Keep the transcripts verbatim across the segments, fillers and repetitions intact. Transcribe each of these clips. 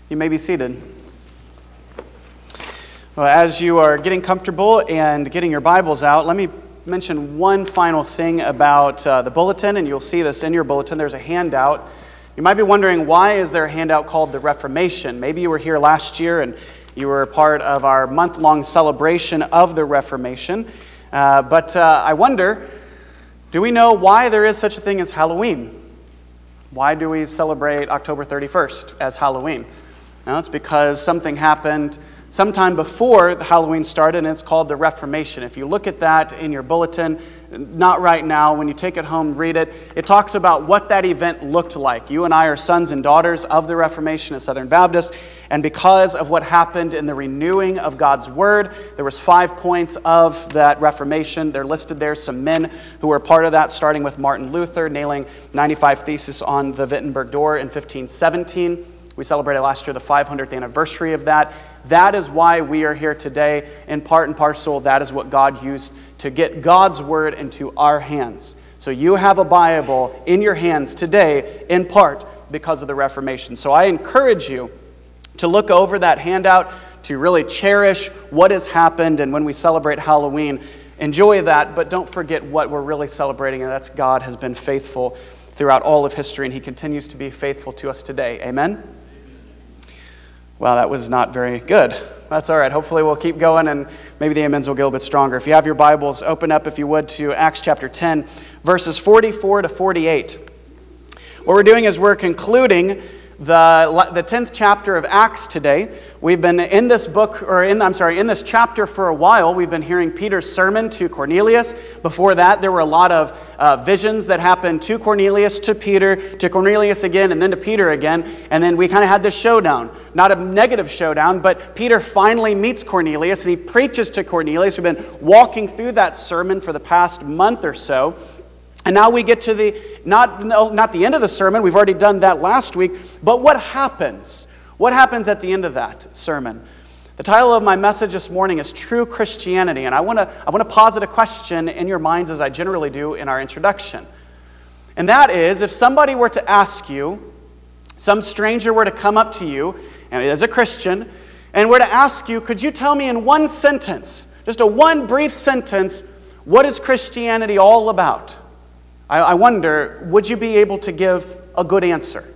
You may be seated. Well, as you are getting comfortable and getting your Bibles out, let me mention one final thing about uh, the bulletin, and you'll see this in your bulletin. There's a handout. You might be wondering, why is there a handout called the Reformation? Maybe you were here last year and you were a part of our month-long celebration of the Reformation. Uh, but uh, I wonder, do we know why there is such a thing as Halloween? Why do we celebrate October thirty-first as Halloween? Now, it's because something happened sometime before the Halloween started, and it's called the Reformation. If you look at that in your bulletin, not right now, when you take it home, read it, it talks about what that event looked like. You and I are sons and daughters of the Reformation at Southern Baptist, and because of what happened in the renewing of God's Word, there was five points of that Reformation. They're listed there, some men who were part of that, starting with Martin Luther, nailing ninety-five Theses on the Wittenberg door in fifteen seventeen. We celebrated last year the five hundredth anniversary of that. That is why we are here today. In part and parcel, that is what God used to get God's Word into our hands. So you have a Bible in your hands today, in part because of the Reformation. So I encourage you to look over that handout, to really cherish what has happened, and when we celebrate Halloween, enjoy that, but don't forget what we're really celebrating, and that's God has been faithful throughout all of history, and He continues to be faithful to us today. Amen? Well, that was not very good. That's all right. Hopefully we'll keep going, and maybe the amens will get a little bit stronger. If you have your Bibles, open up, if you would, to Acts chapter ten, verses forty-four to forty-eight. What we're doing is we're concluding the the tenth chapter of Acts today. We've been in this book, or in I'm sorry, in this chapter for a while. We've been hearing Peter's sermon to Cornelius. Before that, there were a lot of uh, visions that happened to Cornelius, to Peter, to Cornelius again, and then to Peter again. And then we kind of had this showdown. Not a negative showdown, but Peter finally meets Cornelius, and he preaches to Cornelius. We've been walking through that sermon for the past month or so. And now we get to the, not, no, not the end of the sermon, we've already done that last week, but what happens? What happens at the end of that sermon? The title of my message this morning is True Christianity, and I want to I want to posit a question in your minds, as I generally do in our introduction. And that is, if somebody were to ask you, some stranger were to come up to you, and as a Christian, and were to ask you, could you tell me in one sentence, just a one brief sentence, what is Christianity all about? I wonder, would you be able to give a good answer?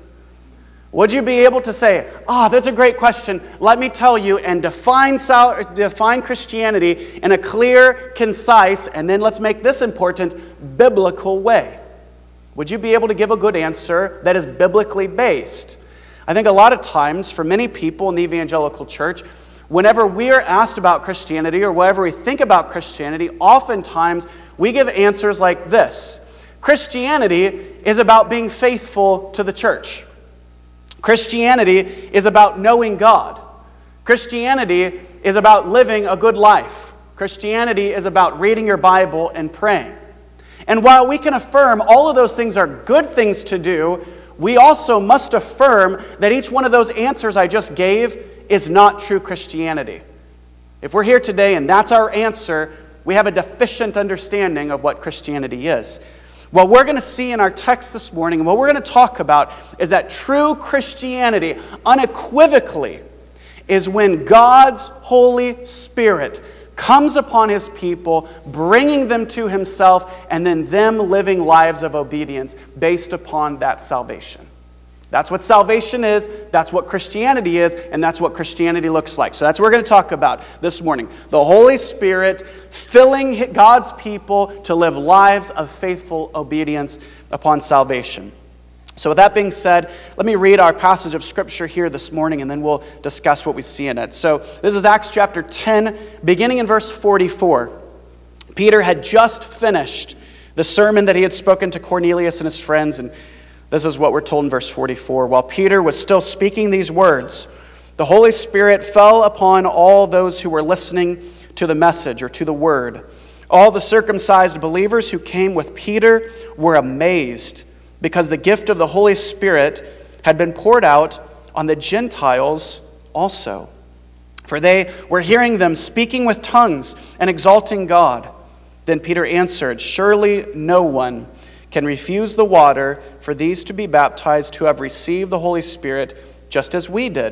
Would you be able to say, ah, oh, that's a great question. Let me tell you, and define, define Christianity in a clear, concise, and then let's make this important, biblical way. Would you be able to give a good answer that is biblically based? I think a lot of times, for many people in the evangelical church, whenever we are asked about Christianity or whenever we think about Christianity, oftentimes we give answers like this. Christianity is about being faithful to the church. Christianity is about knowing God. Christianity is about living a good life. Christianity is about reading your Bible and praying. And while we can affirm all of those things are good things to do, we also must affirm that each one of those answers I just gave is not true Christianity. If we're here today and that's our answer, we have a deficient understanding of what Christianity is. What we're going to see in our text this morning, and what we're going to talk about, is that true Christianity, unequivocally, is when God's Holy Spirit comes upon His people, bringing them to Himself, and then them living lives of obedience based upon that salvation. That's what salvation is, that's what Christianity is, and that's what Christianity looks like. So that's what we're going to talk about this morning. The Holy Spirit filling God's people to live lives of faithful obedience upon salvation. So with that being said, let me read our passage of Scripture here this morning, and then we'll discuss what we see in it. So this is Acts chapter ten, beginning in verse forty-four. Peter had just finished the sermon that he had spoken to Cornelius and his friends, and this is what we're told in verse forty-four. While Peter was still speaking these words, the Holy Spirit fell upon all those who were listening to the message or to the word. All the circumcised believers who came with Peter were amazed because the gift of the Holy Spirit had been poured out on the Gentiles also. For they were hearing them speaking with tongues and exalting God. Then Peter answered, "Surely no one can refuse the water for these to be baptized who have received the Holy Spirit just as we did."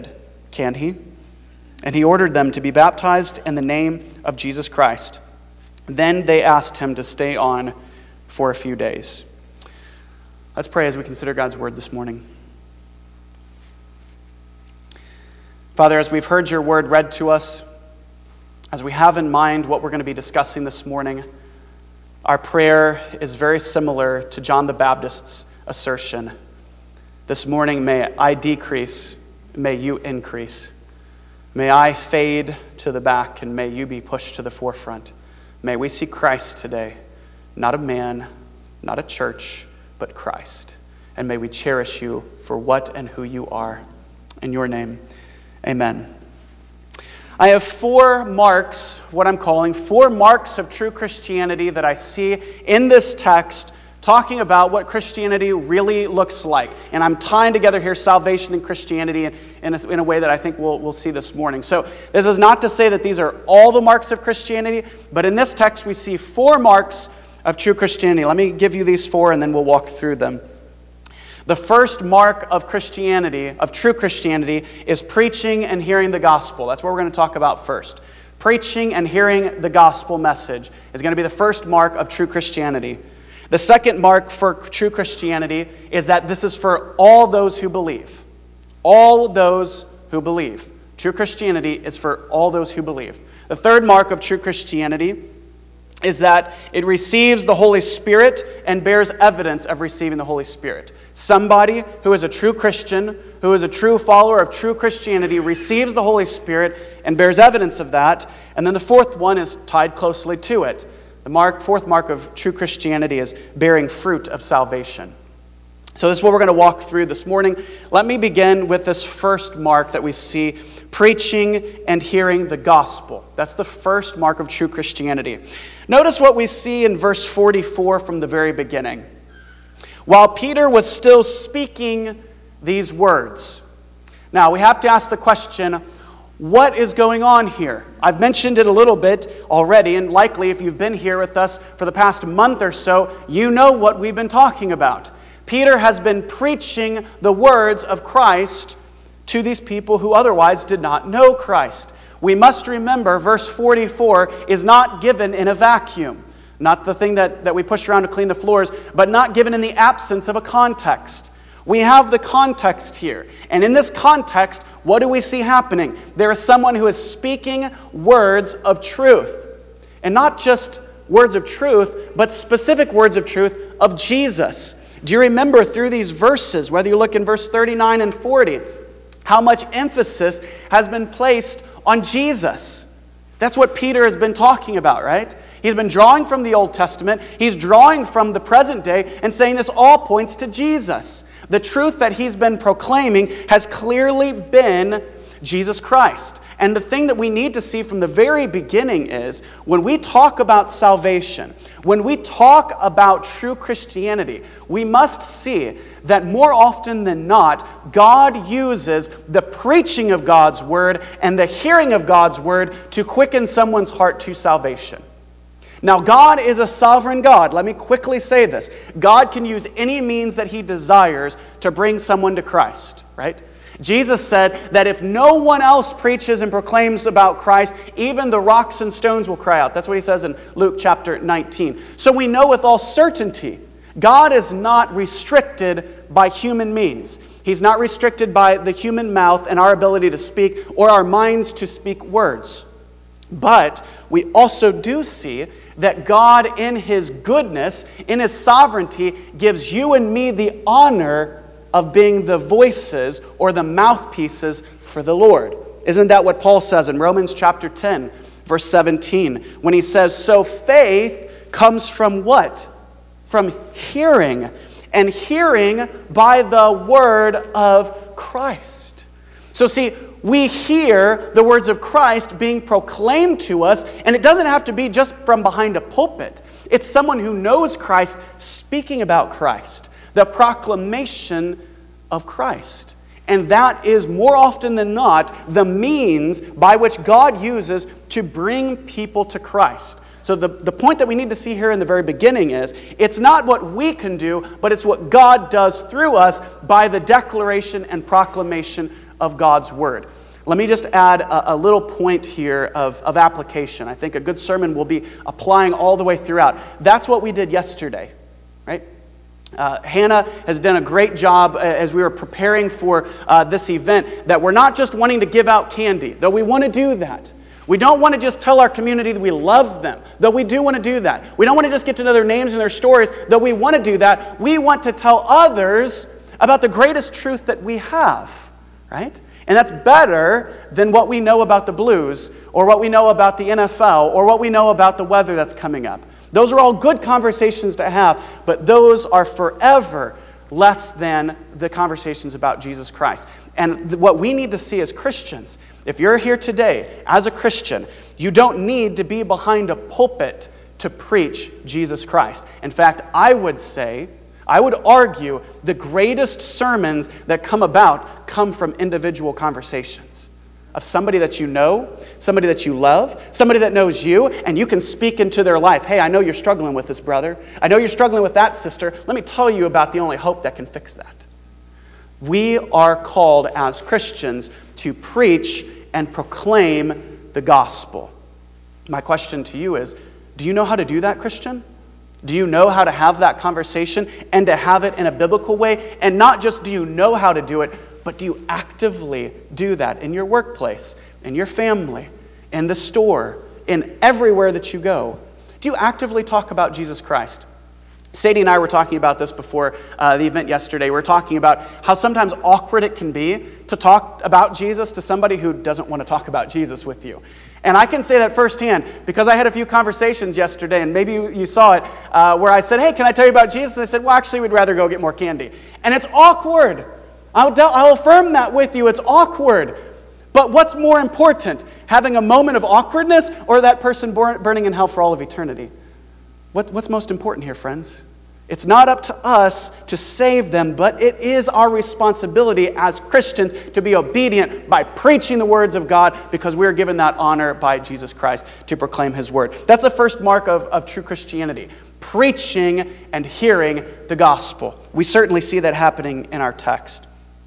Can he? And he ordered them to be baptized in the name of Jesus Christ. Then they asked him to stay on for a few days. Let's pray as we consider God's word this morning. Father, as we've heard your word read to us, as we have in mind what we're going to be discussing this morning, our prayer is very similar to John the Baptist's assertion. This morning, may I decrease, may you increase. May I fade to the back, and may you be pushed to the forefront. May we see Christ today, not a man, not a church, but Christ. And may we cherish you for what and who you are. In your name, amen. I have four marks, what I'm calling four marks of true Christianity that I see in this text talking about what Christianity really looks like. And I'm tying together here salvation and Christianity in, in, a, in a way that I think we'll, we'll see this morning. So this is not to say that these are all the marks of Christianity, but in this text we see four marks of true Christianity. Let me give you these four and then we'll walk through them. The first mark of Christianity, of true Christianity, is preaching and hearing the gospel. That's what we're going to talk about first. Preaching and hearing the gospel message is going to be the first mark of true Christianity. The second mark for true Christianity is that this is for all those who believe. All those who believe. True Christianity is for all those who believe. The third mark of true Christianity is that it receives the Holy Spirit and bears evidence of receiving the Holy Spirit. Somebody who is a true Christian, who is a true follower of true Christianity, receives the Holy Spirit and bears evidence of that. And then the fourth one is tied closely to it. The mark, fourth mark of true Christianity is bearing fruit of salvation. So this is what we're going to walk through this morning. Let me begin with this first mark that we see, preaching and hearing the gospel. That's the first mark of true Christianity. Notice what we see in verse forty-four from the very beginning. While Peter was still speaking these words. Now, we have to ask the question, what is going on here? I've mentioned it a little bit already, and likely if you've been here with us for the past month or so, you know what we've been talking about. Peter has been preaching the words of Christ to these people who otherwise did not know Christ. We must remember verse forty-four is not given in a vacuum. Not the thing that, that we push around to clean the floors, but not given in the absence of a context. We have the context here. And in this context, what do we see happening? There is someone who is speaking words of truth. And not just words of truth, but specific words of truth of Jesus. Do you remember through these verses, whether you look in verse thirty-nine and forty, how much emphasis has been placed on Jesus? That's what Peter has been talking about, right? He's been drawing from the Old Testament. He's drawing from the present day and saying this all points to Jesus. The truth that he's been proclaiming has clearly been Jesus Christ. And the thing that we need to see from the very beginning is when we talk about salvation, when we talk about true Christianity, we must see that more often than not, God uses the preaching of God's word and the hearing of God's word to quicken someone's heart to salvation. Now, God is a sovereign God. Let me quickly say this. God can use any means that he desires to bring someone to Christ, right? Jesus said that if no one else preaches and proclaims about Christ, even the rocks and stones will cry out. That's what he says in Luke chapter nineteen. So we know with all certainty, God is not restricted by human means. He's not restricted by the human mouth and our ability to speak or our minds to speak words. But we also do see that God in his goodness, in his sovereignty, gives you and me the honor of being the voices or the mouthpieces for the Lord. Isn't that what Paul says in Romans chapter ten, verse seventeen, when he says, so faith comes from what? From hearing, and hearing by the word of Christ. So see, we hear the words of Christ being proclaimed to us, and it doesn't have to be just from behind a pulpit. It's someone who knows Christ speaking about Christ, the proclamation of Christ. And that is more often than not the means by which God uses to bring people to Christ. So the, the point that we need to see here in the very beginning is, it's not what we can do, but it's what God does through us by the declaration and proclamation of God's word. let me just add a, a little point here of, of application. I think a good sermon will be applying all the way throughout. That's what we did yesterday, right? Uh, Hannah has done a great job as we were preparing for uh, this event, that we're not just wanting to give out candy, though we want to do that. We don't want to just tell our community that we love them, though we do want to do that. We don't want to just get to know their names and their stories, though we want to do that. We want to tell others about the greatest truth that we have, right? And that's better than what we know about the Blues, or what we know about the N F L, or what we know about the weather that's coming up. Those are all good conversations to have, but those are forever less than the conversations about Jesus Christ. And th- what we need to see as Christians, if you're here today as a Christian, you don't need to be behind a pulpit to preach Jesus Christ. In fact, I would say, I would argue, the greatest sermons that come about come from individual conversations of somebody that you know, somebody that you love, somebody that knows you, and you can speak into their life. Hey, I know you're struggling with this, brother. I know you're struggling with that, sister. Let me tell you about the only hope that can fix that. We are called as Christians to preach and proclaim the gospel. My question to you is, do you know how to do that, Christian? Do you know how to have that conversation and to have it in a biblical way? And not just do you know how to do it, but do you actively do that in your workplace, in your family, in the store, in everywhere that you go? Do you actively talk about Jesus Christ? Sadie and I were talking about this before uh, the event yesterday. We were talking about how sometimes awkward it can be to talk about Jesus to somebody who doesn't want to talk about Jesus with you. And I can say that firsthand because I had a few conversations yesterday, and maybe you saw it, uh, where I said, hey, can I tell you about Jesus? And they said, well, actually, we'd rather go get more candy. And it's awkward. I'll, del- I'll affirm that with you. It's awkward. But what's more important, having a moment of awkwardness or that person bur- burning in hell for all of eternity? What, what's most important here, friends? It's not up to us to save them, but it is our responsibility as Christians to be obedient by preaching the words of God, because we are given that honor by Jesus Christ to proclaim His word. That's the first mark of, of true Christianity, preaching and hearing the gospel. We certainly see that happening in our text.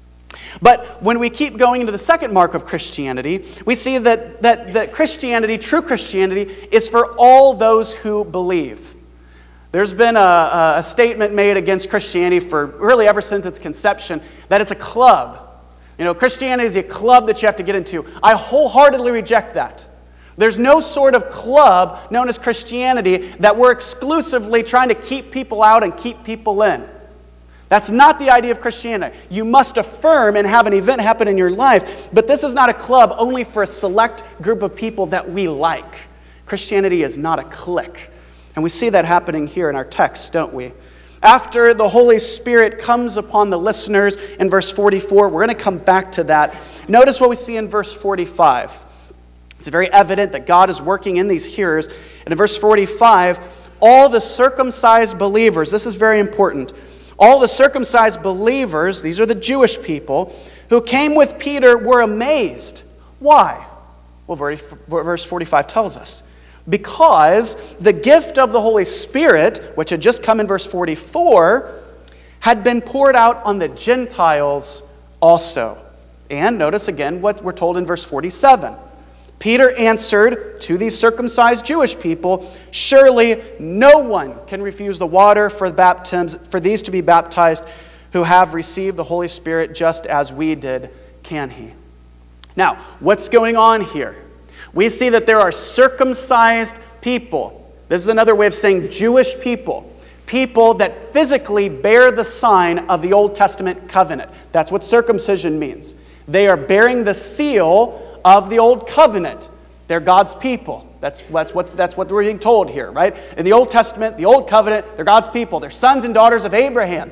But when we keep going into the second mark of Christianity, we see that, that, that Christianity, true Christianity, is for all those who believe. There's been a, a statement made against Christianity for really ever since its conception, that it's a club. You know, Christianity is a club that you have to get into. I wholeheartedly reject that. There's no sort of club known as Christianity that we're exclusively trying to keep people out and keep people in. That's not the idea of Christianity. You must affirm and have an event happen in your life, but this is not a club only for a select group of people that we like. Christianity is not a clique. And we see that happening here in our text, don't we? After the Holy Spirit comes upon the listeners in verse forty-four, we're going to come back to that. Notice what we see in verse forty-five. It's very evident that God is working in these hearers. And in verse forty-five, all the circumcised believers, this is very important, all the circumcised believers, these are the Jewish people, who came with Peter were amazed. Why? Well, verse forty-five tells us. Because the gift of the Holy Spirit, which had just come in verse forty-four, had been poured out on the Gentiles also. And notice again what we're told in verse forty-seven. Peter answered to these circumcised Jewish people, surely no one can refuse the water for baptisms, for these to be baptized who have received the Holy Spirit just as we did, can he? Now, what's going on here? We see that there are circumcised people. This is another way of saying Jewish people. People that physically bear the sign of the Old Testament covenant. That's what circumcision means. They are bearing the seal of the Old Covenant. They're God's people. That's, that's, what, that's what we're being told here, right? In the Old Testament, the Old Covenant, they're God's people. They're sons and daughters of Abraham.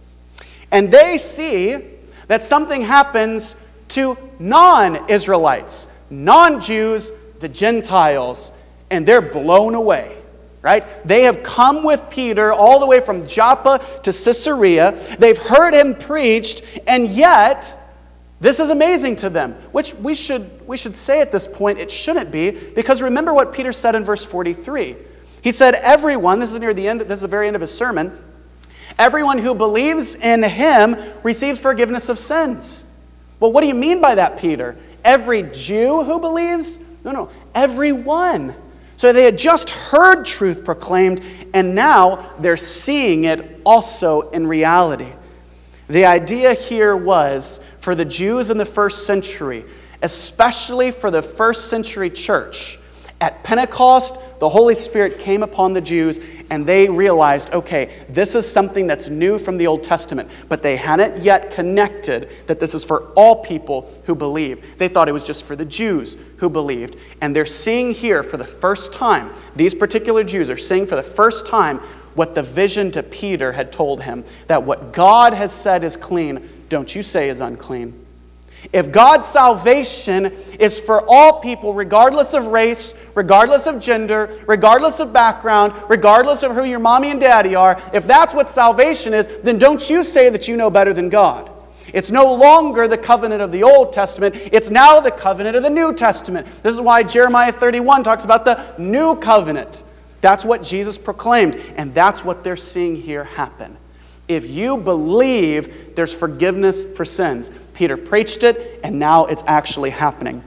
And they see that something happens to non-Israelites, non-Jews, the Gentiles, and they're blown away, right? They have come with Peter all the way from Joppa to Caesarea. They've heard him preached, and yet this is amazing to them, which we should, we should say at this point it shouldn't be, because remember what Peter said in verse forty-three. He said, everyone, this is near the end, this is the very end of his sermon, everyone who believes in him receives forgiveness of sins. Well, what do you mean by that, Peter? every Jew who believes. No, no, everyone. So they had just heard truth proclaimed, and now they're seeing it also in reality. The idea here was for the Jews in the first century, especially for the first century church, at Pentecost, the Holy Spirit came upon the Jews, and they realized, okay, this is something that's new from the Old Testament, but they hadn't yet connected that this is for all people who believe. They thought it was just for the Jews who believed. And they're seeing here for the first time, these particular Jews are seeing for the first time what the vision to Peter had told him, that what God has said is clean, don't you say is unclean. If God's salvation is for all people, regardless of race, regardless of gender, regardless of background, regardless of who your mommy and daddy are, if that's what salvation is, then don't you say that you know better than God. It's no longer the covenant of the Old Testament. It's now the covenant of the New Testament. This is why Jeremiah thirty-one talks about the new covenant. That's what Jesus proclaimed, and that's what they're seeing here happen. If you believe, there's forgiveness for sins. Peter preached it, and now it's actually happening.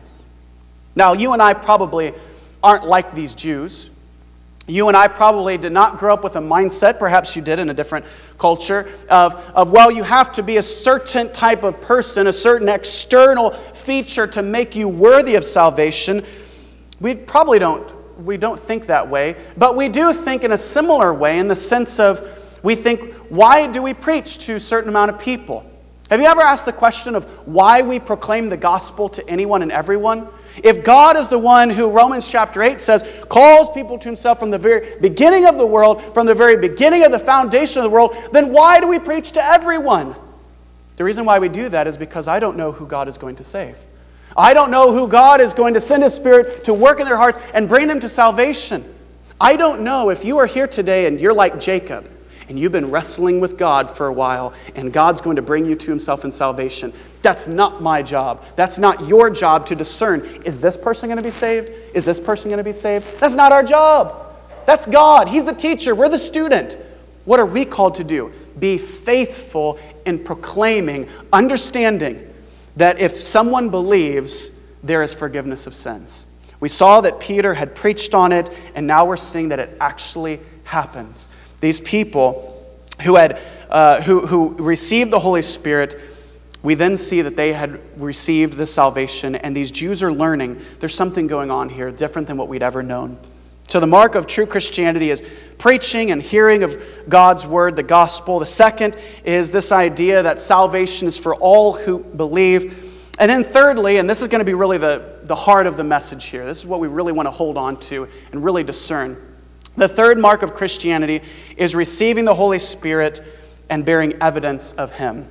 Now, you and I probably aren't like these Jews. You and I probably did not grow up with a mindset, perhaps you did in a different culture, of, of, well, you have to be a certain type of person, a certain external feature to make you worthy of salvation. We probably don't, we don't think that way, but we do think in a similar way in the sense of, we think, why do we preach to a certain amount of people? Have you ever asked the question of why we proclaim the gospel to anyone and everyone? If God is the one who, Romans chapter eight says, calls people to himself from the very beginning of the world, from the very beginning of the foundation of the world, then why do we preach to everyone? The reason why we do that is because I don't know who God is going to save. I don't know who God is going to send His Spirit to work in their hearts and bring them to salvation. I don't know if you are here today and you're like Jacob, and you've been wrestling with God for a while, and God's going to bring you to Himself in salvation. That's not my job. That's not your job to discern. Is this person going to be saved? Is this person going to be saved? That's not our job. That's God. He's the teacher. We're the student. What are we called to do? Be faithful in proclaiming, understanding that if someone believes, there is forgiveness of sins. We saw that Peter had preached on it, and now we're seeing that it actually happens. These people who had uh, who, who received the Holy Spirit, we then see that they had received the salvation, and these Jews are learning there's something going on here different than what we'd ever known. So the mark of true Christianity is preaching and hearing of God's word, the gospel. The second is this idea that salvation is for all who believe. And then thirdly, and this is going to be really the, the heart of the message here, this is what we really want to hold on to and really discern. The third mark of Christianity is receiving the Holy Spirit and bearing evidence of Him.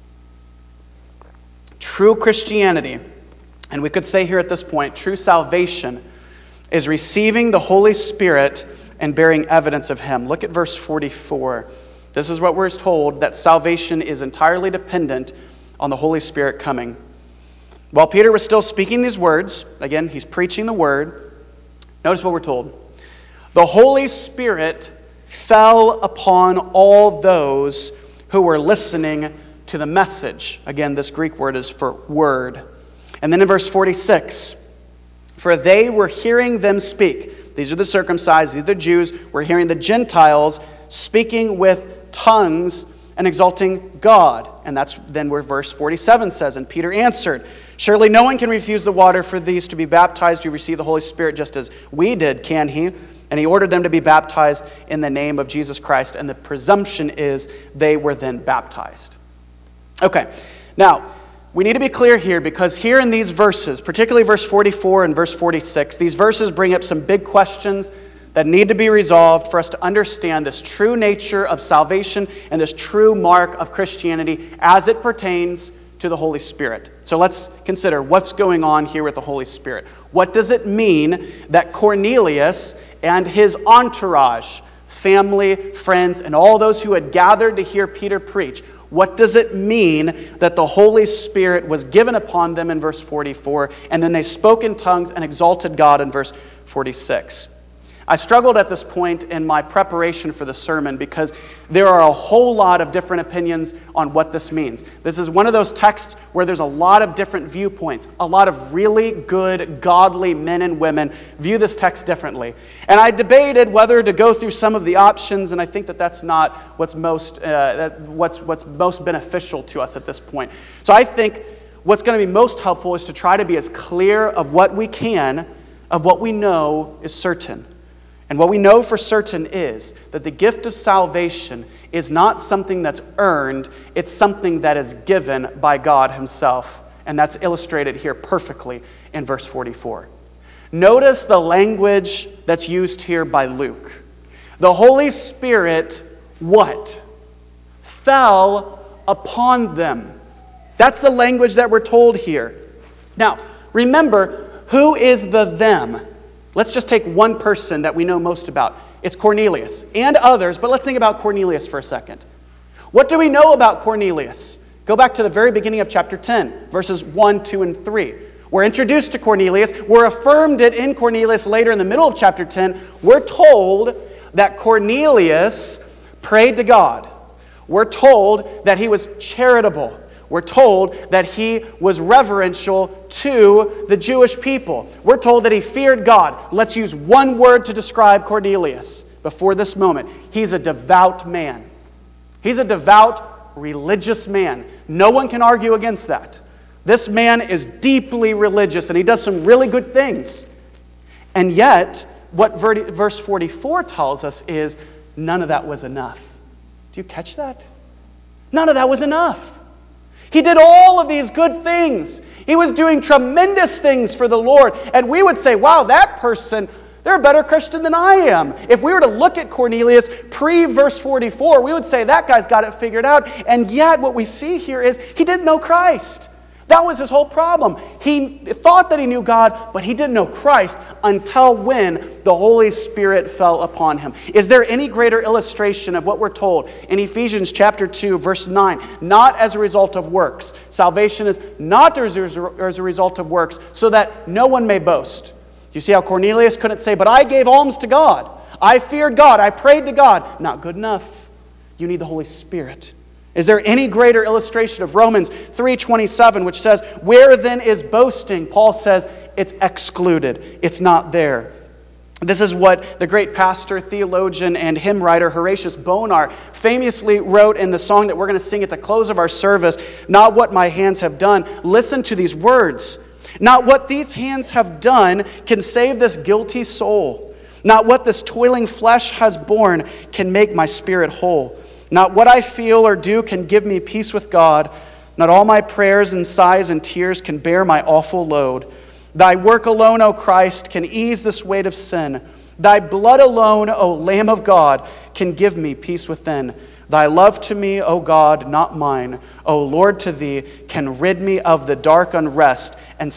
True Christianity, and we could say here at this point, true salvation, is receiving the Holy Spirit and bearing evidence of Him. Look at verse forty-four. This is what we're told, that salvation is entirely dependent on the Holy Spirit coming. While Peter was still speaking these words, again, he's preaching the word, notice what we're told. The Holy Spirit fell upon all those who were listening to the message. Again, this Greek word is for word. And then in verse forty-six, for they were hearing them speak. These are the circumcised, these are the Jews. We're hearing the Gentiles speaking with tongues and exalting God. And that's then where verse forty-seven says, and Peter answered, surely no one can refuse the water for these to be baptized who receive the Holy Spirit just as we did, can he? And he ordered them to be baptized in the name of Jesus Christ. And the presumption is they were then baptized. Okay, now, we need to be clear here because here in these verses, particularly verse forty-four and verse forty-six, these verses bring up some big questions that need to be resolved for us to understand this true nature of salvation and this true mark of Christianity as it pertains to the Holy Spirit. So let's consider what's going on here with the Holy Spirit. What does it mean that Cornelius and his entourage, family, friends, and all those who had gathered to hear Peter preach, what does it mean that the Holy Spirit was given upon them in verse forty-four, and then they spoke in tongues and exalted God in verse forty-six? I struggled at this point in my preparation for the sermon because there are a whole lot of different opinions on what this means. This is one of those texts where there's a lot of different viewpoints. A lot of really good, godly men and women view this text differently. And I debated whether to go through some of the options, and I think that that's not what's most, uh, that what's, what's most beneficial to us at this point. So I think what's going to be most helpful is to try to be as clear of what we can, of what we know is certain. And what we know for certain is that the gift of salvation is not something that's earned, it's something that is given by God himself. And that's illustrated here perfectly in verse forty-four. Notice the language that's used here by Luke. The Holy Spirit, what? Fell upon them. That's the language that we're told here. Now, remember, who is the them? Let's just take one person that we know most about. It's Cornelius and others, but let's think about Cornelius for a second. What do we know about Cornelius? Go back to the very beginning of chapter ten, verses one, two, and three. We're introduced to Cornelius. We're affirmed it in Cornelius later in the middle of chapter ten. We're told that Cornelius prayed to God. We're told that he was charitable. We're told that he was reverential to the Jewish people. We're told that he feared God. Let's use one word to describe Cornelius before this moment. He's a devout man. He's a devout, religious man. No one can argue against that. This man is deeply religious, and he does some really good things. And yet, what verse forty-four tells us is none of that was enough. Do you catch that? None of that was enough. He did all of these good things. He was doing tremendous things for the Lord. And we would say, wow, that person, they're a better Christian than I am. If we were to look at Cornelius pre-verse forty-four, we would say that guy's got it figured out. And yet what we see here is he didn't know Christ. That was his whole problem. He thought that he knew God, but he didn't know Christ until when the Holy Spirit fell upon him. Is there any greater illustration of what we're told in Ephesians chapter two, verse nine? Not as a result of works. Salvation is not as a result of works, so that no one may boast. You see how Cornelius couldn't say, but I gave alms to God. I feared God. I prayed to God. Not good enough. You need the Holy Spirit. Is there any greater illustration of Romans three twenty-seven, which says, where then is boasting? Paul says it's excluded. It's not there. This is what the great pastor, theologian, and hymn writer Horatius Bonar famously wrote in the song that we're going to sing at the close of our service, Not What My Hands Have Done. Listen to these words. Not what these hands have done can save this guilty soul. Not what this toiling flesh has borne can make my spirit whole. Not what I feel or do can give me peace with God. Not all my prayers and sighs and tears can bear my awful load. Thy work alone, O Christ, can ease this weight of sin. Thy blood alone, O Lamb of God, can give me peace within. Thy love to me, O God, not mine, O Lord, to thee, can rid me of the dark unrest and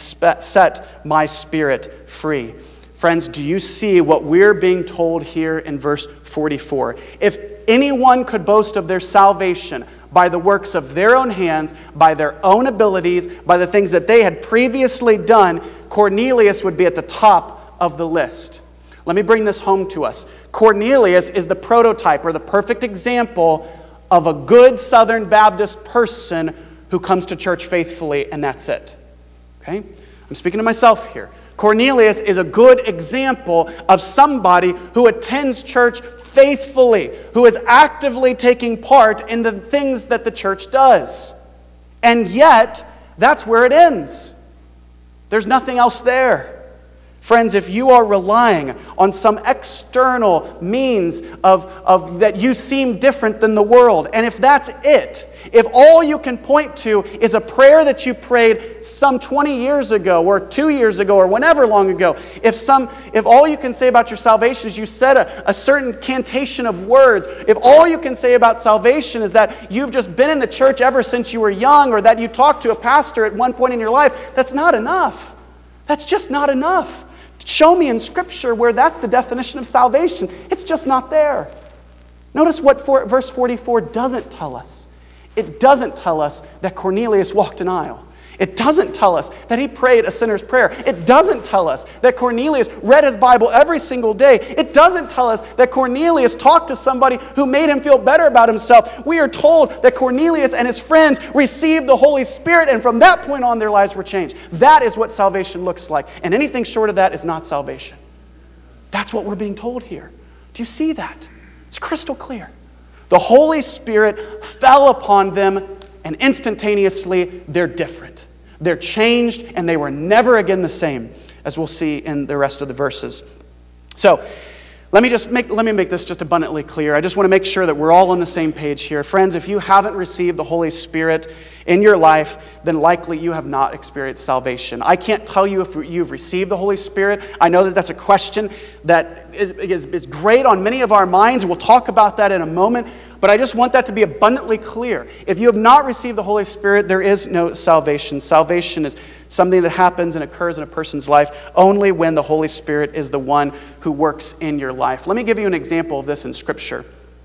set my spirit free. Friends, do you see what we're being told here in verse forty-four? If anyone could boast of their salvation by the works of their own hands, by their own abilities, by the things that they had previously done, Cornelius would be at the top of the list. Let me bring this home to us. Cornelius is the prototype or the perfect example of a good Southern Baptist person who comes to church faithfully, and that's it. Okay? I'm speaking to myself here. Cornelius is a good example of somebody who attends church faithfully, who is actively taking part in the things that the church does. And yet, that's where it ends. There's nothing else there. Friends, if you are relying on some external means of, of that you seem different than the world, and if that's it, if all you can point to is a prayer that you prayed some twenty years ago or two years ago or whenever long ago, if some, if all you can say about your salvation is you said a, a certain cantation of words, if all you can say about salvation is that you've just been in the church ever since you were young or that you talked to a pastor at one point in your life, that's not enough. That's just not enough. Show me in Scripture where that's the definition of salvation. It's just not there. Notice what for, verse forty-four doesn't tell us. It doesn't tell us that Cornelius walked an aisle. It doesn't tell us that he prayed a sinner's prayer. It doesn't tell us that Cornelius read his Bible every single day. It doesn't tell us that Cornelius talked to somebody who made him feel better about himself. We are told that Cornelius and his friends received the Holy Spirit, and from that point on, their lives were changed. That is what salvation looks like, and anything short of that is not salvation. That's what we're being told here. Do you see that? It's crystal clear. The Holy Spirit fell upon them, and instantaneously, they're different. They're changed, and they were never again the same, as we'll see in the rest of the verses. So, let me just make, let me make this just abundantly clear. I just want to make sure that we're all on the same page here. Friends, if you haven't received the Holy Spirit in your life, then likely you have not experienced salvation. I can't tell you if you've received the Holy Spirit. I know that that's a question that is, is, is great on many of our minds. We'll talk about that in a moment. But I just want that to be abundantly clear. If you have not received the Holy Spirit, there is no salvation. Salvation is something that happens and occurs in a person's life only when the Holy Spirit is the one who works in your life. Let me give you an example of this in Scripture.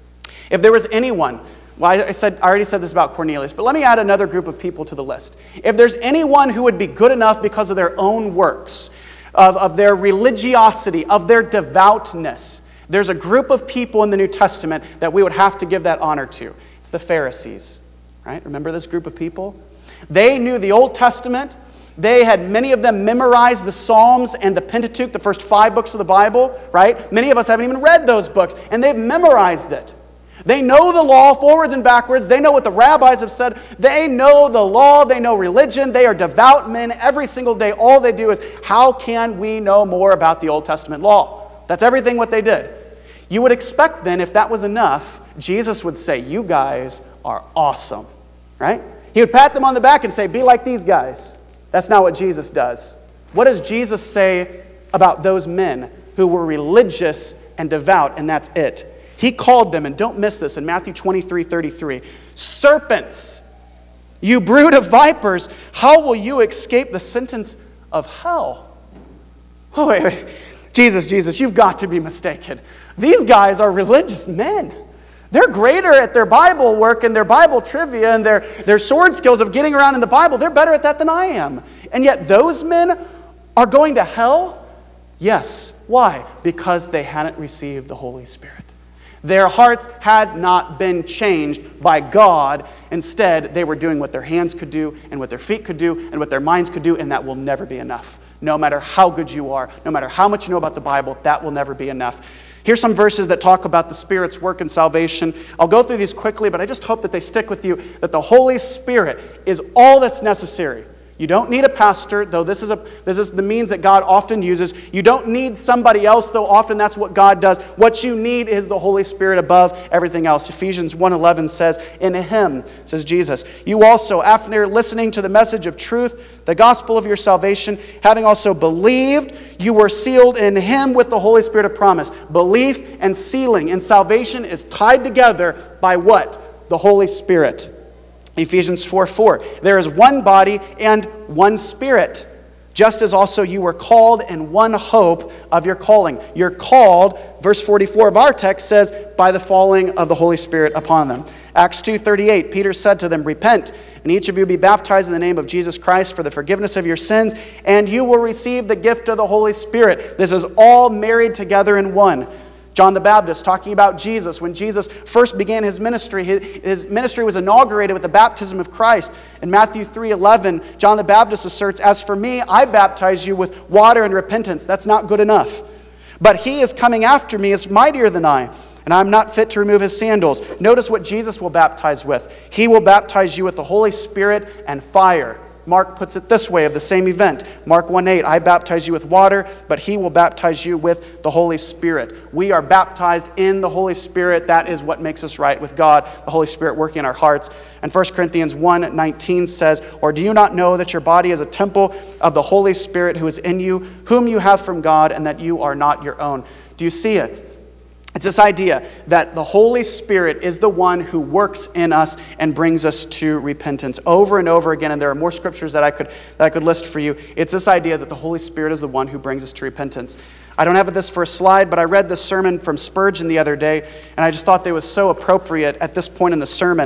If there was anyone, well, I said I already said this about Cornelius, but let me add another group of people to the list. If there's anyone who would be good enough because of their own works, of, of their religiosity, of their devoutness, there's a group of people in the New Testament that we would have to give that honor to. It's the Pharisees, right? Remember this group of people? They knew the Old Testament. They had, many of them memorized the Psalms and the Pentateuch, the first five books of the Bible, right? Many of us haven't even read those books, and they've memorized it. They know the law forwards and backwards. They know what the rabbis have said. They know the law. They know religion. They are devout men. Every single day, all they do is, how can we know more about the Old Testament law? That's everything what they did. You would expect then, if that was enough, Jesus would say, you guys are awesome, right? He would pat them on the back and say, be like these guys. That's not what Jesus does. What does Jesus say about those men who were religious and devout, and that's it? He called them, and don't miss this, in Matthew twenty-three thirty-three, serpents, you brood of vipers, how will you escape the sentence of hell? Oh, wait, wait. Jesus, Jesus, you've got to be mistaken. These guys are religious men. They're greater at their Bible work and their Bible trivia and their, their sword skills of getting around in the Bible. They're better at that than I am. And yet those men are going to hell? Yes. Why? Because they hadn't received the Holy Spirit. Their hearts had not been changed by God. Instead, they were doing what their hands could do and what their feet could do and what their minds could do, and that will never be enough. No matter how good you are, no matter how much you know about the Bible, that will never be enough. Here's some verses that talk about the Spirit's work in salvation. I'll go through these quickly, but I just hope that they stick with you, that the Holy Spirit is all that's necessary. You don't need a pastor, though this is a this is the means that God often uses. You don't need somebody else, though often that's what God does. What you need is the Holy Spirit above everything else. Ephesians one eleven says, in him, says Jesus, you also, after listening to the message of truth, the gospel of your salvation, having also believed, you were sealed in him with the Holy Spirit of promise. Belief and sealing in salvation is tied together by what? The Holy Spirit. Ephesians four four, there is one body and one Spirit, just as also you were called in one hope of your calling. You're called, verse forty-four of our text says, by the falling of the Holy Spirit upon them. Acts two thirty-eight, Peter said to them, repent, and each of you be baptized in the name of Jesus Christ for the forgiveness of your sins, and you will receive the gift of the Holy Spirit. This is all married together in one. John the Baptist talking about Jesus. When Jesus first began his ministry, his ministry was inaugurated with the baptism of Christ. In Matthew three eleven, John the Baptist asserts, as for me, I baptize you with water and repentance. That's not good enough. But he is coming after me is mightier than I, and I'm not fit to remove his sandals. Notice what Jesus will baptize with. He will baptize you with the Holy Spirit and fire. Mark puts it this way of the same event. Mark one eight, I baptize you with water, but he will baptize you with the Holy Spirit. We are baptized in the Holy Spirit. That is what makes us right with God, the Holy Spirit working in our hearts. And First Corinthians one nineteen says, or do you not know that your body is a temple of the Holy Spirit who is in you, whom you have from God, and that you are not your own? Do you see it? It's this idea that the Holy Spirit is the one who works in us and brings us to repentance over and over again. And there are more scriptures that I could that I could list for you. It's this idea that the Holy Spirit is the one who brings us to repentance. I don't have this for a slide, but I read this sermon from Spurgeon the other day, and I just thought that it was so appropriate at this point in the sermon.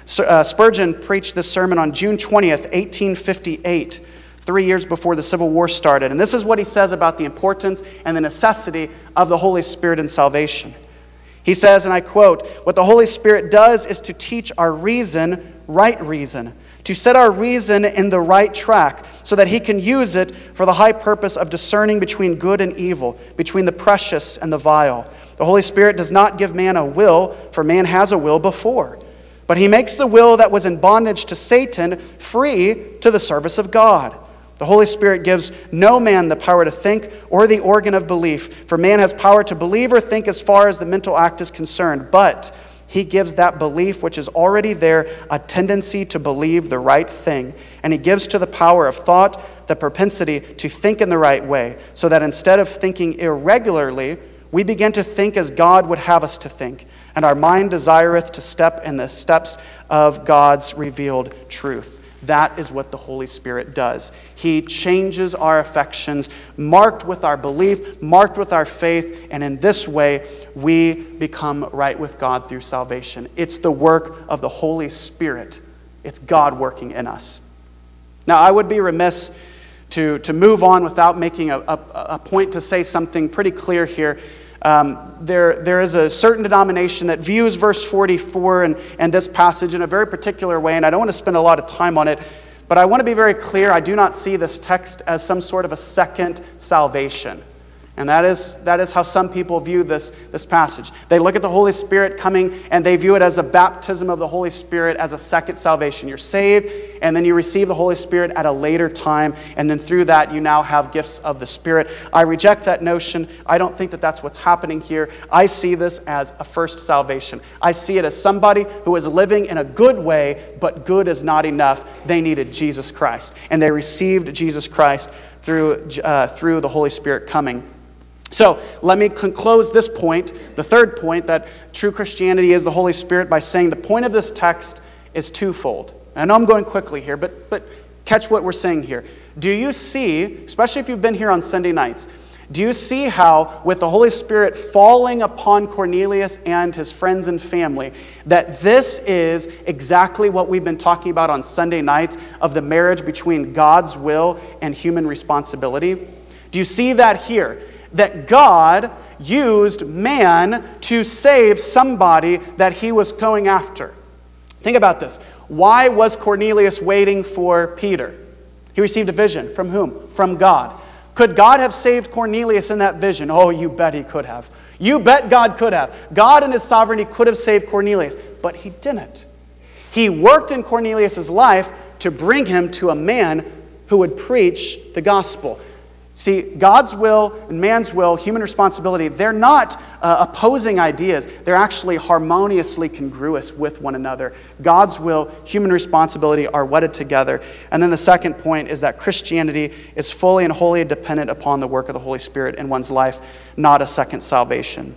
Spurgeon preached this sermon on June twentieth, eighteen fifty-eight, three years before the Civil War started. And this is what he says about the importance and the necessity of the Holy Spirit in salvation. He says, and I quote, "What the Holy Spirit does is to teach our reason right reason, to set our reason in the right track, so that he can use it for the high purpose of discerning between good and evil, between the precious and the vile. The Holy Spirit does not give man a will, for man has a will before. But he makes the will that was in bondage to Satan free to the service of God. The Holy Spirit gives no man the power to think or the organ of belief, for man has power to believe or think as far as the mental act is concerned. But he gives that belief which is already there a tendency to believe the right thing. And he gives to the power of thought the propensity to think in the right way, so that instead of thinking irregularly, we begin to think as God would have us to think, and our mind desireth to step in the steps of God's revealed truth." That is what the Holy Spirit does. He changes our affections, marked with our belief, marked with our faith, and in this way, we become right with God through salvation. It's the work of the Holy Spirit. It's God working in us. Now, I would be remiss to, to move on without making a, a, a point to say something pretty clear here. Um, there, there is a certain denomination that views verse forty-four and, and this passage in a very particular way, and I don't want to spend a lot of time on it, but I want to be very clear. I do not see this text as some sort of a second salvation. And that is, that is how some people view this, this passage. They look at the Holy Spirit coming and they view it as a baptism of the Holy Spirit as a second salvation. You're saved and then you receive the Holy Spirit at a later time, and then through that you now have gifts of the Spirit. I reject that notion. I don't think that that's what's happening here. I see this as a first salvation. I see it as somebody who is living in a good way, but good is not enough. They needed Jesus Christ, and they received Jesus Christ through, uh, through the Holy Spirit coming. So let me close this point, the third point, that true Christianity is the Holy Spirit, by saying the point of this text is twofold. I know I'm going quickly here, but, but catch what we're saying here. Do you see, especially if you've been here on Sunday nights, do you see how with the Holy Spirit falling upon Cornelius and his friends and family, that this is exactly what we've been talking about on Sunday nights of the marriage between God's will and human responsibility? Do you see that here? That God used man to save somebody that he was going after. Think about this. Why was Cornelius waiting for Peter? He received a vision. From whom? From God. Could God have saved Cornelius in that vision? Oh, you bet he could have. You bet God could have. God in his sovereignty could have saved Cornelius, but he didn't. He worked in Cornelius' life to bring him to a man who would preach the gospel. See, God's will and man's will, human responsibility, they're not uh, opposing ideas. They're actually harmoniously congruous with one another. God's will, human responsibility are wedded together. And then the second point is that Christianity is fully and wholly dependent upon the work of the Holy Spirit in one's life, not a second salvation.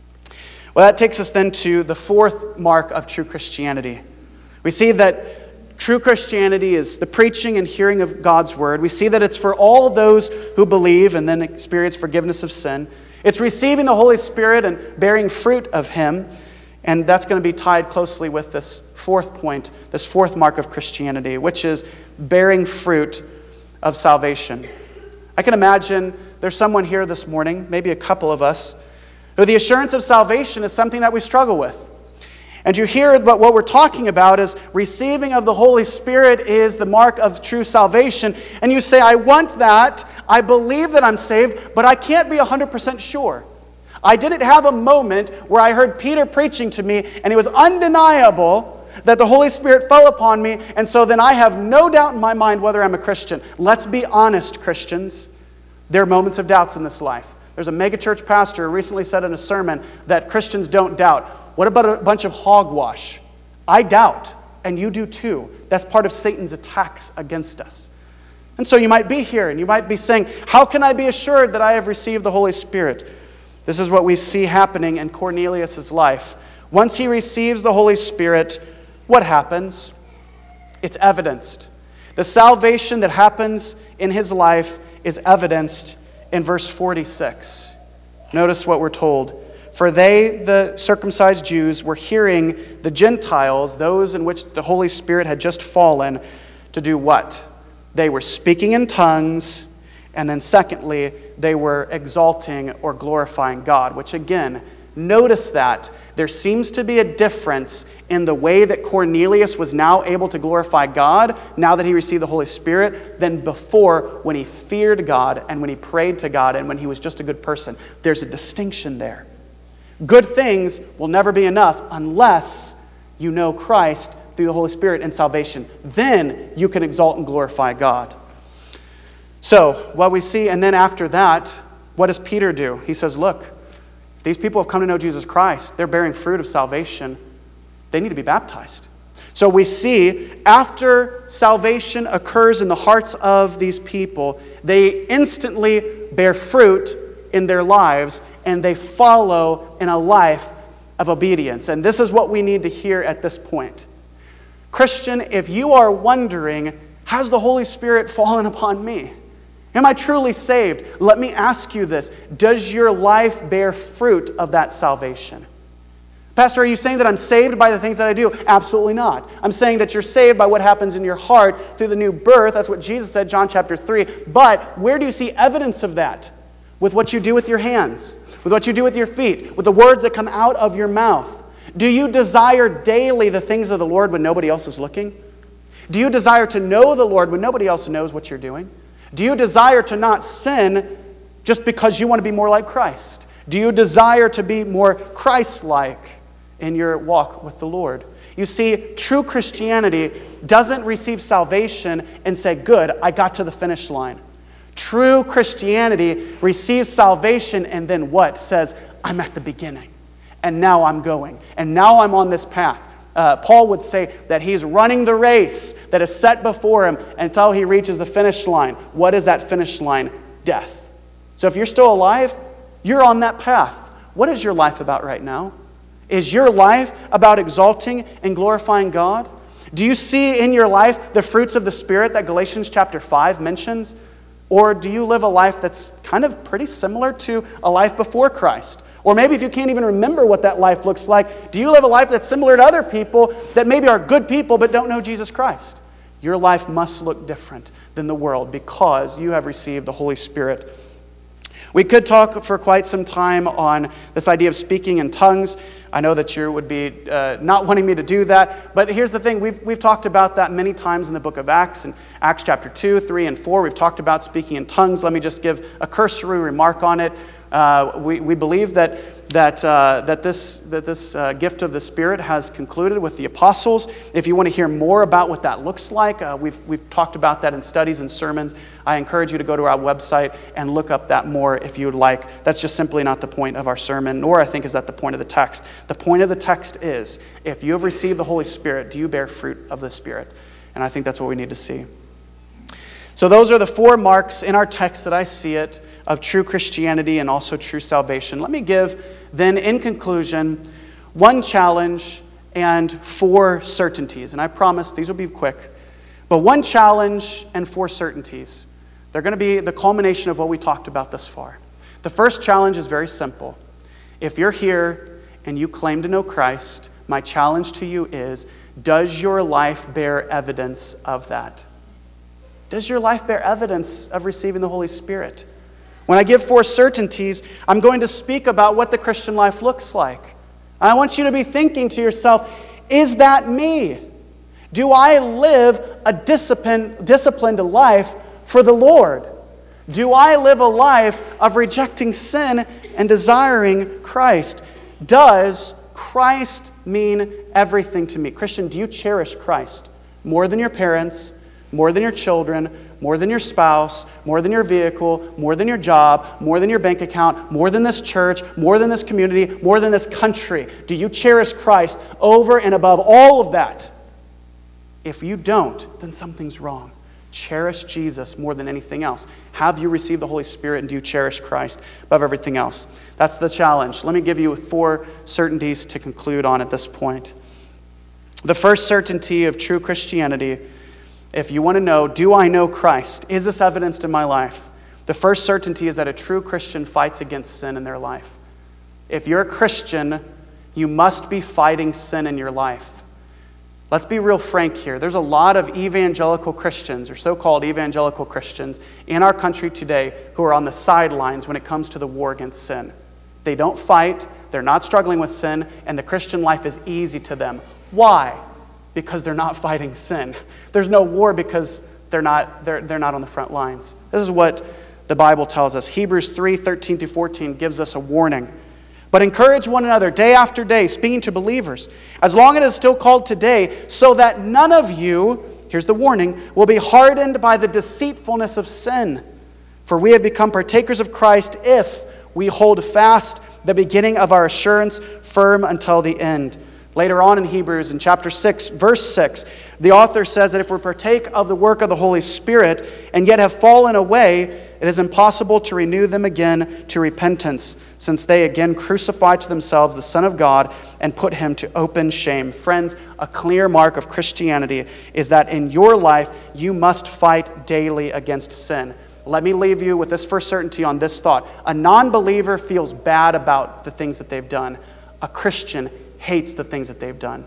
Well, that takes us then to the fourth mark of true Christianity. We see that true Christianity is the preaching and hearing of God's word. We see that it's for all of those who believe and then experience forgiveness of sin. It's receiving the Holy Spirit and bearing fruit of Him. And that's going to be tied closely with this fourth point, this fourth mark of Christianity, which is bearing fruit of salvation. I can imagine there's someone here this morning, maybe a couple of us, who the assurance of salvation is something that we struggle with. And you hear what what we're talking about is receiving of the Holy Spirit is the mark of true salvation. And you say, I want that. I believe that I'm saved, but I can't be one hundred percent sure. I didn't have a moment where I heard Peter preaching to me, and it was undeniable that the Holy Spirit fell upon me, and so then I have no doubt in my mind whether I'm a Christian. Let's be honest, Christians. There are moments of doubts in this life. There's a megachurch pastor who recently said in a sermon that Christians don't doubt. What about a bunch of hogwash? I doubt, and you do too. That's part of Satan's attacks against us. And so you might be here, and you might be saying, how can I be assured that I have received the Holy Spirit? This is what we see happening in Cornelius' life. Once he receives the Holy Spirit, what happens? It's evidenced. The salvation that happens in his life is evidenced in verse forty-six. Notice what we're told. For they, the circumcised Jews, were hearing the Gentiles, those in which the Holy Spirit had just fallen, to do what? They were speaking in tongues, and then secondly, they were exalting or glorifying God, which again, notice that there seems to be a difference in the way that Cornelius was now able to glorify God, now that he received the Holy Spirit, than before when he feared God and when he prayed to God and when he was just a good person. There's a distinction there. Good things will never be enough unless you know Christ through the Holy Spirit and salvation. Then you can exalt and glorify God. So, what we see, and then after that, what does Peter do? He says, look, these people have come to know Jesus Christ. They're bearing fruit of salvation. They need to be baptized. So we see after salvation occurs in the hearts of these people, they instantly bear fruit in their lives and they follow in a life of obedience. And this is what we need to hear at this point. Christian, if you are wondering, has the Holy Spirit fallen upon me? Am I truly saved? Let me ask you this. Does your life bear fruit of that salvation? Pastor, are you saying that I'm saved by the things that I do? Absolutely not. I'm saying that you're saved by what happens in your heart through the new birth. That's what Jesus said, John chapter three. But where do you see evidence of that? With what you do with your hands, with what you do with your feet, with the words that come out of your mouth. Do you desire daily the things of the Lord when nobody else is looking? Do you desire to know the Lord when nobody else knows what you're doing? Do you desire to not sin just because you want to be more like Christ? Do you desire to be more Christ-like in your walk with the Lord? You see, true Christianity doesn't receive salvation and say, good, I got to the finish line. True Christianity receives salvation and then what? Says, I'm at the beginning, and now I'm going, and now I'm on this path. Uh, Paul would say that he's running the race that is set before him until he reaches the finish line. What is that finish line? Death. So if you're still alive, you're on that path. What is your life about right now? Is your life about exalting and glorifying God? Do you see in your life the fruits of the Spirit that Galatians chapter five mentions? Or do you live a life that's kind of pretty similar to a life before Christ? Or maybe if you can't even remember what that life looks like, do you live a life that's similar to other people that maybe are good people but don't know Jesus Christ? Your life must look different than the world because you have received the Holy Spirit. We could talk for quite some time on this idea of speaking in tongues. I know that you would be uh, not wanting me to do that, but here's the thing. We've, we've talked about that many times in the book of Acts. In Acts chapter two, three, and four, we've talked about speaking in tongues. Let me just give a cursory remark on it. Uh, we, we believe that, that, uh, that this, that this uh, gift of the Spirit has concluded with the apostles. If you want to hear more about what that looks like, uh, we've, we've talked about that in studies and sermons. I encourage you to go to our website and look up that more if you would like. That's just simply not the point of our sermon, nor I think is that the point of the text. The point of the text is, if you have received the Holy Spirit, do you bear fruit of the Spirit? And I think that's what we need to see. So those are the four marks in our text that I see it of true Christianity and also true salvation. Let me give then, in conclusion, one challenge and four certainties. And I promise these will be quick. But one challenge and four certainties. They're going to be the culmination of what we talked about thus far. The first challenge is very simple. If you're here and you claim to know Christ, my challenge to you is, does your life bear evidence of that? Does your life bear evidence of receiving the Holy Spirit? When I give four certainties, I'm going to speak about what the Christian life looks like. I want you to be thinking to yourself, is that me? Do I live a disciplined, disciplined life for the Lord? Do I live a life of rejecting sin and desiring Christ? Does Christ mean everything to me? Christian, do you cherish Christ more than your parents, more than your children, more than your spouse, more than your vehicle, more than your job, more than your bank account, more than this church, more than this community, more than this country? Do you cherish Christ over and above all of that? If you don't, then something's wrong. Cherish Jesus more than anything else. Have you received the Holy Spirit, and do you cherish Christ above everything else? That's the challenge. Let me give you four certainties to conclude on at this point. The first certainty of true Christianity, if you want to know, do I know Christ? Is this evidenced in my life? The first certainty is that a true Christian fights against sin in their life. If you're a Christian, you must be fighting sin in your life. Let's be real frank here. There's a lot of evangelical Christians, or so-called evangelical Christians, in our country today who are on the sidelines when it comes to the war against sin. They don't fight, they're not struggling with sin, and the Christian life is easy to them. Why? Because they're not fighting sin. There's no war because they're not, they're, they're not on the front lines. This is what the Bible tells us. Hebrews three, thirteen through fourteen gives us a warning. But encourage one another day after day, speaking to believers, as long as it is still called today, so that none of you, here's the warning, will be hardened by the deceitfulness of sin. For we have become partakers of Christ if we hold fast the beginning of our assurance firm until the end. Later on in Hebrews, in chapter six, verse six, the author says that if we partake of the work of the Holy Spirit and yet have fallen away, it is impossible to renew them again to repentance, since they again crucify to themselves the Son of God and put him to open shame. Friends, a clear mark of Christianity is that in your life you must fight daily against sin. Let me leave you with this for certainty on this thought. A non-believer feels bad about the things that they've done. A Christian hates the things that they've done.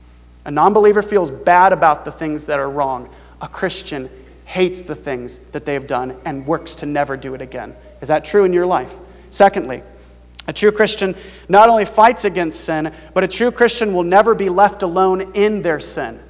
A non-believer feels bad about the things that are wrong. A Christian hates the things that they've done and works to never do it again. Is that true in your life? Secondly, a true Christian not only fights against sin, but a true Christian will never be left alone in their sin.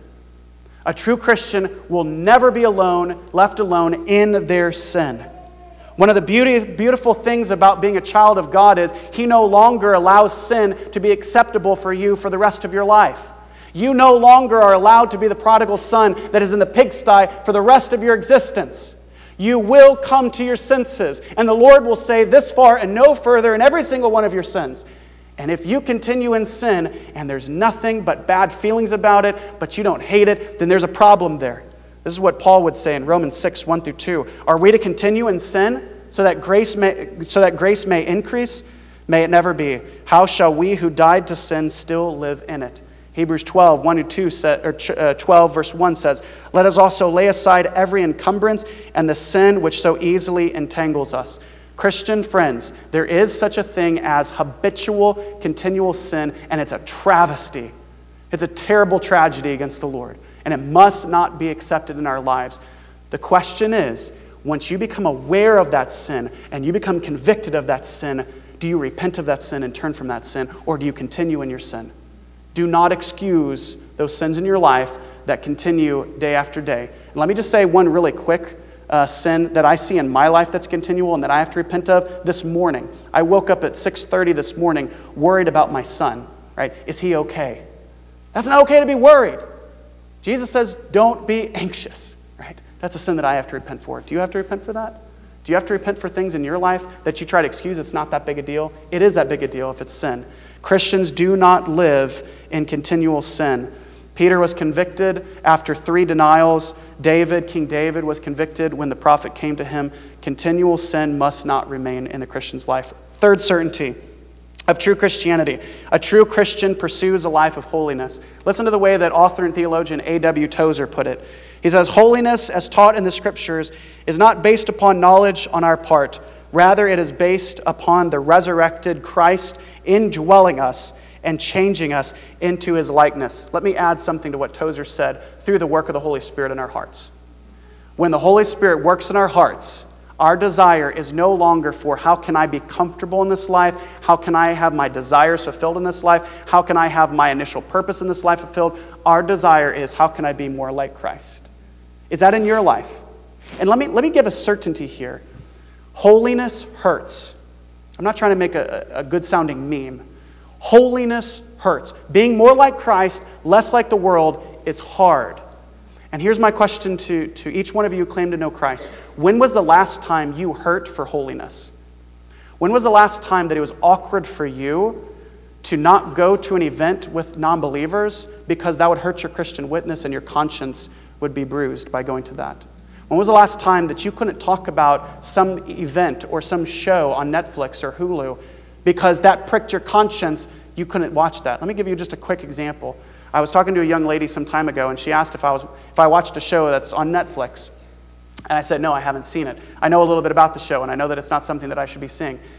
A true Christian will never be alone, left alone in their sin. One of the beauty, beautiful things about being a child of God is He no longer allows sin to be acceptable for you for the rest of your life. You no longer are allowed to be the prodigal son that is in the pigsty for the rest of your existence. You will come to your senses, and the Lord will say this far and no further in every single one of your sins. And if you continue in sin and there's nothing but bad feelings about it, but you don't hate it, then there's a problem there. This is what Paul would say in Romans six, one through two. Are we to continue in sin so that grace may, so that grace may increase? May it never be. How shall we who died to sin still live in it? Hebrews twelve, one to two, or twelve, verse one says, let us also lay aside every encumbrance and the sin which so easily entangles us. Christian friends, there is such a thing as habitual, continual sin, and it's a travesty. It's a terrible tragedy against the Lord, and it must not be accepted in our lives. The question is, once you become aware of that sin and you become convicted of that sin, do you repent of that sin and turn from that sin, or do you continue in your sin? Do not excuse those sins in your life that continue day after day. And let me just say one really quick uh, sin that I see in my life that's continual and that I have to repent of this morning. I woke up at six thirty this morning worried about my son, right? Is he okay? That's not okay to be worried. Jesus says, don't be anxious, right? That's a sin that I have to repent for. Do you have to repent for that? Do you have to repent for things in your life that you try to excuse? It's not that big a deal. It is that big a deal if it's sin. Christians do not live in continual sin. Peter was convicted after three denials. David, King David, was convicted when the prophet came to him. Continual sin must not remain in the Christian's life. Third certainty of true Christianity. A true Christian pursues a life of holiness. Listen to the way that author and theologian A W Tozer put it. He says, holiness, as taught in the Scriptures, is not based upon knowledge on our part. Rather, it is based upon the resurrected Christ indwelling us and changing us into His likeness. Let me add something to what Tozer said through the work of the Holy Spirit in our hearts. When the Holy Spirit works in our hearts, our desire is no longer for how can I be comfortable in this life? How can I have my desires fulfilled in this life? How can I have my initial purpose in this life fulfilled? Our desire is how can I be more like Christ? Is that in your life? And let me, let me give a certainty here. Holiness hurts. I'm not trying to make a, a good-sounding meme. Holiness hurts. Being more like Christ, less like the world, is hard. And here's my question to, to each one of you who claim to know Christ. When was the last time you hurt for holiness? When was the last time that it was awkward for you to not go to an event with non-believers because that would hurt your Christian witness and your conscience would be bruised by going to that? When was the last time that you couldn't talk about some event or some show on Netflix or Hulu because that pricked your conscience, you couldn't watch that? Let me give you just a quick example. I was talking to a young lady some time ago, and she asked if I was if I watched a show that's on Netflix. And I said, no, I haven't seen it. I know a little bit about the show, and I know that it's not something that I should be seeing.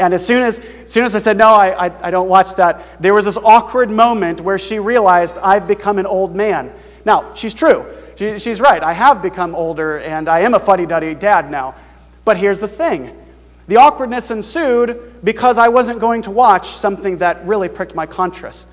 And as soon as, as soon as I said, no, I, I, I don't watch that, there was this awkward moment where she realized I've become an old man. Now, she's true. She, she's right. I have become older, and I am a fuddy-duddy dad now. But here's the thing. The awkwardness ensued because I wasn't going to watch something that really pricked my conscience.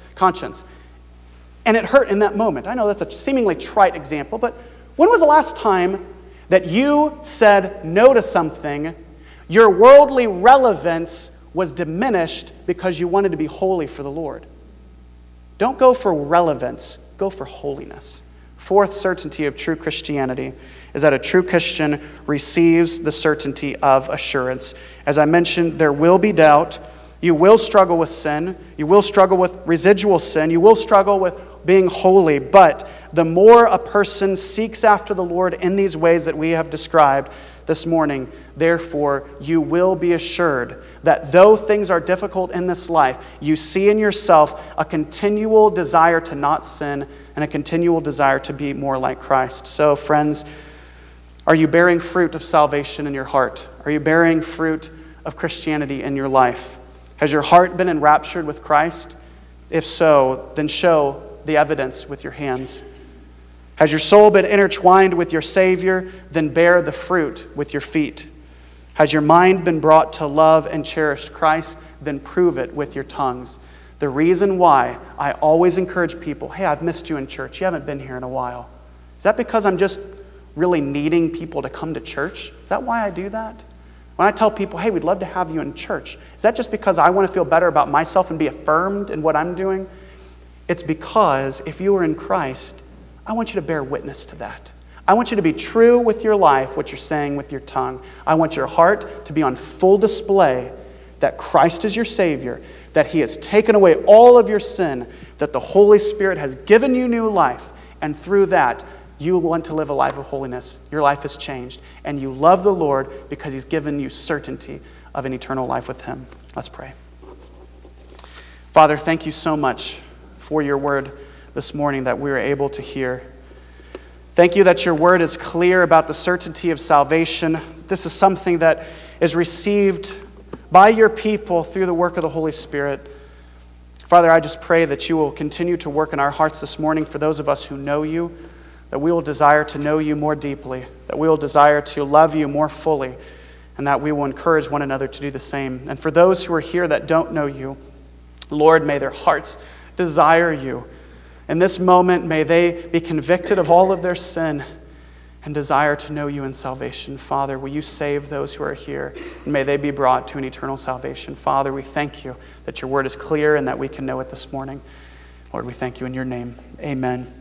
And it hurt in that moment. I know that's a seemingly trite example, but when was the last time that you said no to something, your worldly relevance was diminished because you wanted to be holy for the Lord? Don't go for relevance, go for holiness. Fourth certainty of true Christianity is that a true Christian receives the certainty of assurance. As I mentioned, there will be doubt. You will struggle with sin. You will struggle with residual sin. You will struggle with being holy. But the more a person seeks after the Lord in these ways that we have described this morning, therefore, you will be assured that though things are difficult in this life, you see in yourself a continual desire to not sin and a continual desire to be more like Christ. So, friends, are you bearing fruit of salvation in your heart? Are you bearing fruit of Christianity in your life? Has your heart been enraptured with Christ? If so, then show the evidence with your hands. Has your soul been intertwined with your Savior? Then bear the fruit with your feet. Has your mind been brought to love and cherish Christ? Then prove it with your tongues. The reason why I always encourage people, hey, I've missed you in church. You haven't been here in a while. Is that because I'm just really needing people to come to church? Is that why I do that? When I tell people, hey, we'd love to have you in church, is that just because I want to feel better about myself and be affirmed in what I'm doing? It's because if you are in Christ, I want you to bear witness to that. I want you to be true with your life, what you're saying with your tongue. I want your heart to be on full display that Christ is your Savior, that He has taken away all of your sin, that the Holy Spirit has given you new life, and through that, you want to live a life of holiness. Your life has changed, and you love the Lord because He's given you certainty of an eternal life with Him. Let's pray. Father, thank you so much for your word this morning that we were able to hear. Thank you that your word is clear about the certainty of salvation. This is something that is received by your people through the work of the Holy Spirit. Father, I just pray that you will continue to work in our hearts this morning for those of us who know you, that we will desire to know you more deeply, that we will desire to love you more fully, and that we will encourage one another to do the same. And for those who are here that don't know you, Lord, may their hearts desire you. In this moment, may they be convicted of all of their sin and desire to know you in salvation. Father, will you save those who are here, and may they be brought to an eternal salvation. Father, we thank you that your word is clear and that we can know it this morning. Lord, we thank you in your name. Amen.